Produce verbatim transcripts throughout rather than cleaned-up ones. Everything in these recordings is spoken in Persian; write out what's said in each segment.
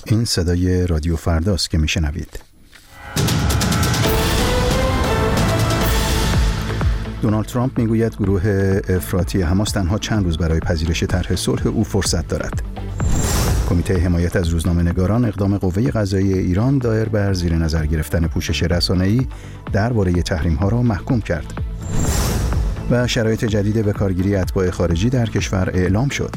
این صدای رادیو فرداست که میشنوید. دونالد ترامپ میگوید گروه افراطی حماس تنها چند روز برای پذیرش طرح صلح او فرصت دارد. کمیته حمایت از روزنامه‌نگاران اقدام قوه قضاییه ایران دایر بر زیر نظر گرفتن پوشش رسانه‌ای درباره تحریم‌ها را محکوم کرد. و شرایط جدید به کارگیری اتباع خارجی در کشور اعلام شد.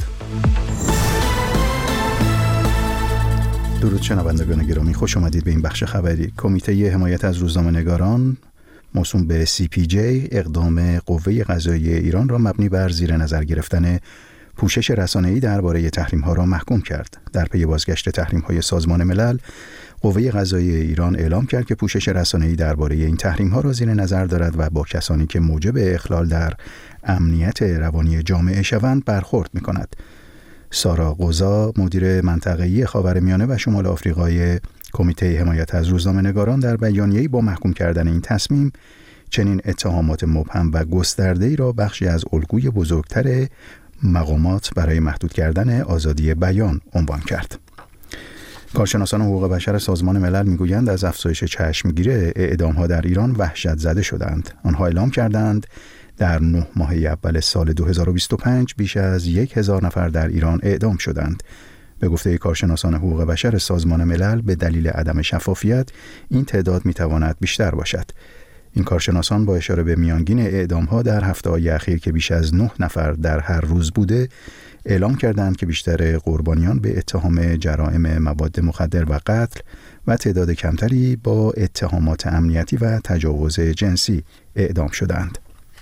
درود شنوندگان گرامی، خوش آمدید به این بخش خبری. کمیته حمایت از روزنامه‌نگاران موسوم به سی پی جی اقدام قوه قضاییه ایران را مبنی بر زیر نظر گرفتن پوشش رسانه‌ای درباره تحریم‌ها را محکوم کرد. در پی بازگشت تحریم‌های سازمان ملل، قوه قضاییه ایران اعلام کرد که پوشش رسانه‌ای درباره این تحریم‌ها را زیر نظر دارد و با کسانی که موجب اخلال در امنیت روانی جامعه شوند برخورد می‌کند. سارا قضا، مدیر منطقه‌ای خاورمیانه و شمال آفریقای کمیته حمایت از روزنامه‌نگاران، در بیانیه‌ای با محکوم کردن این تصمیم چنین اتهامات مبهم و گسترده‌ای را بخشی از الگوی بزرگتر مقامات برای محدود کردن آزادی بیان عنوان کرد. کارشناسان حقوق بشر سازمان ملل میگویند از افزایش چشمگیر اعدام‌ها در ایران وحشت زده شدند. آنها اعلام کردند در نه ماه اول سال دو هزار و بیست و پنج بیش از یک هزار نفر در ایران اعدام شدند. به گفته کارشناسان حقوق بشر سازمان ملل، به دلیل عدم شفافیت این تعداد میتواند بیشتر باشد. این کارشناسان با اشاره به میانگین اعدام‌ها در هفته‌های اخیر که بیش از نه نفر در هر روز بوده، اعلام کردند که بیشتر قربانیان به اتهام جرائم مواد مخدر و قتل و تعداد کمتری با اتهامات امنیتی و تجاوز جنسی اعدام شدند.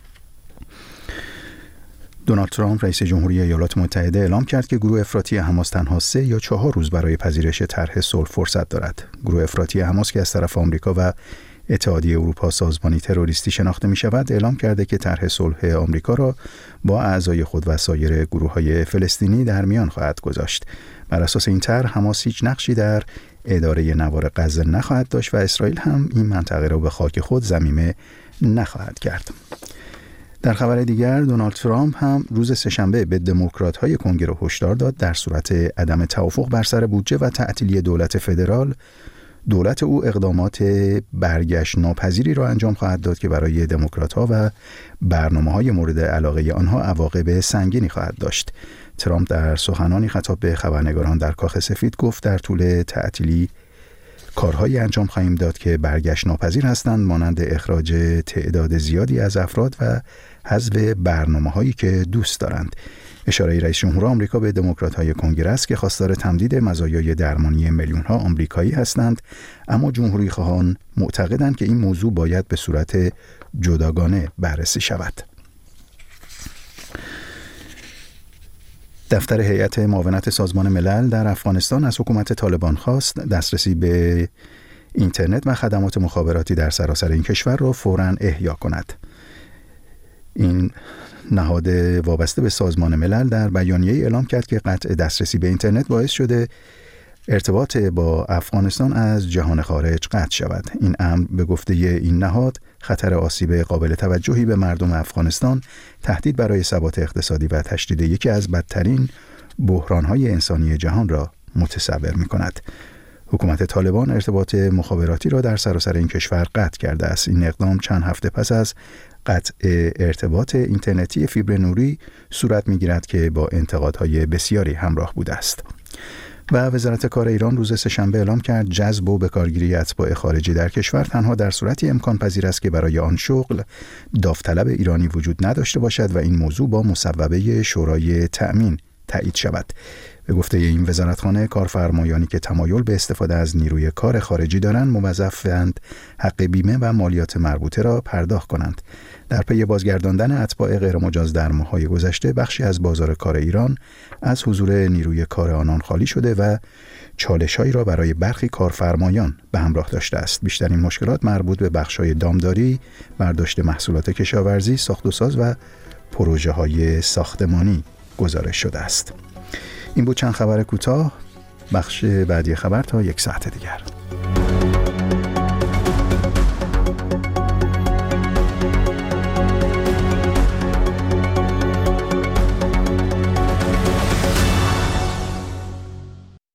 دونالد ترامپ رئیس جمهوری ایالات متحده اعلام کرد که گروه افراطی حماس تنها سه یا چهار روز برای پذیرش طرح صلح فرصت دارد. گروه افراطی حماس که از طرف آمریکا و اتحادیه اروپا سازمانی تروریستی شناخته می شود، اعلام کرده که طرح صلح آمریکا را با اعضای خود و سایر گروه‌های فلسطینی در میان خواهد گذاشت. بر اساس این طرح حماس هیچ نقشی در اداره نوار غزه نخواهد داشت و اسرائیل هم این منطقه را به خاک خود ضمیمه نخواهد کرد. در خبر دیگر، دونالد ترامپ هم روز سه‌شنبه به دموکرات‌های کنگره هشدار داد در صورت عدم توافق بر سر بودجه و تعطیلی دولت فدرال، دولت او اقدامات برگشت ناپذیری را انجام خواهد داد که برای دموکرات‌ها و برنامه‌های مورد علاقه آنها عواقب سنگینی خواهد داشت. ترامپ در سخنانی خطاب به خبرنگاران در کاخ سفید گفت در طول تعطیلی کارهایی انجام خواهیم داد که برگشت ناپذیر هستند، مانند اخراج تعداد زیادی از افراد و حذف برنامه‌هایی که دوست دارند. اشاره رئیس جمهور آمریکا به دموکرات‌های کنگره است که خواستار تمدید مزایای درمانی میلیون‌ها آمریکایی هستند، اما جمهوری‌خواهان معتقدند که این موضوع باید به صورت جداگانه بررسی شود. دفتر هیئت معاونت سازمان ملل در افغانستان از حکومت طالبان خواست دسترسی به اینترنت و خدمات مخابراتی در سراسر این کشور را فوراً احیا کند. این نهاد وابسته به سازمان ملل در بیانیه اعلام کرد که قطع دسترسی به اینترنت باعث شده ارتباط با افغانستان از جهان خارج قطع شود. این امر به گفته این نهاد خطر آسیب قابل توجهی به مردم افغانستان، تهدید برای ثبات اقتصادی و تشدید یکی از بدترین بحران‌های انسانی جهان را متصور می‌کند. حکومت طالبان ارتباط مخابراتی را در سراسر این کشور قطع کرده است. این اقدام چند هفته پس از قطع ارتباط اینترنتی فیبر نوری صورت می‌گیرد که با انتقادهای بسیاری همراه بوده است. و وزارت کار ایران روز سه‌شنبه اعلام کرد جذب و بکارگیری اتباع خارجی در کشور تنها در صورتی امکان پذیر است که برای آن شغل داوطلب ایرانی وجود نداشته باشد و این موضوع با مصوبه شورای تأمین تایید شود. به گفته این وزارتخانه، کارفرمایانی که تمایل به استفاده از نیروی کار خارجی دارند موظفند حق بیمه و مالیات مربوطه را پرداخت کنند. در پی بازگرداندن اتباع غیرمجاز در ماه‌های گذشته، بخشی از بازار کار ایران از حضور نیروی کار آنان خالی شده و چالش‌هایی را برای برخی کارفرمایان به همراه داشته است. بیشترین مشکلات مربوط به بخش‌های دامداری، برداشت محصولات کشاورزی، ساخت و ساز و پروژه‌های ساختمانی گزارش شده است. این بود چند خبر کوتاه. بخش بعدی خبر تا یک ساعت دیگر.